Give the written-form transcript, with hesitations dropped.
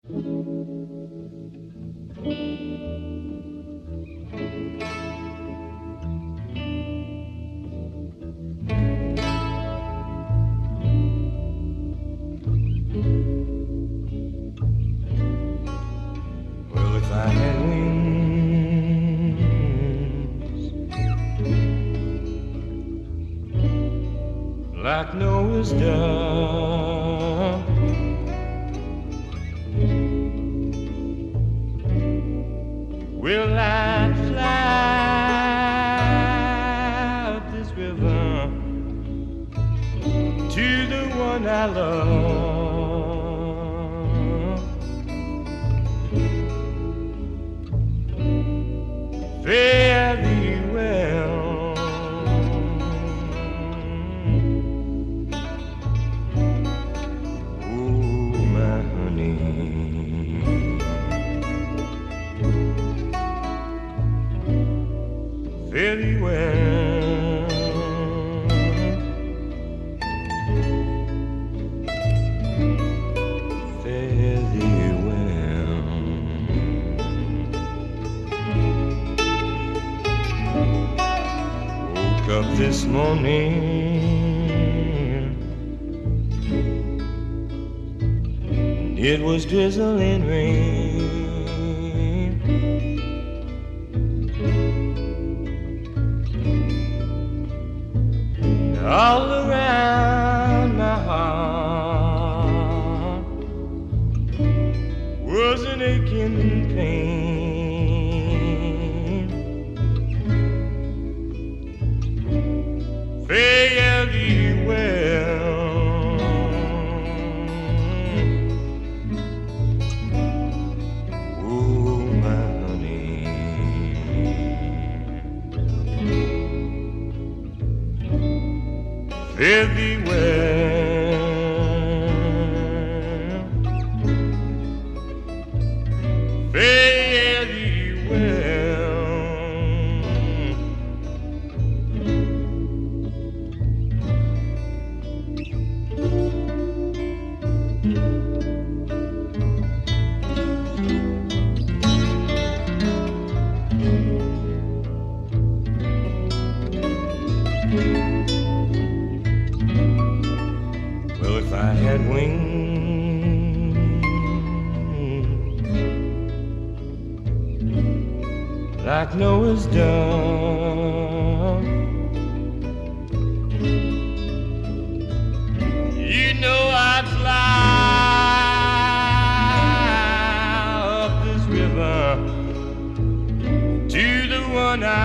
Well, if I had wings like Noah's dove, will I fly up this river to the one I love? Fare thee well, oh my honey. Fare thee well, fare thee well. Woke up this morning, and it was drizzling rain. All around my heart was an aching pain. Fare thee well, oh my honey. Fare thee well, fare thee well. Well, if I had wings like Noah's dove, you know I'd fly up this river to the one I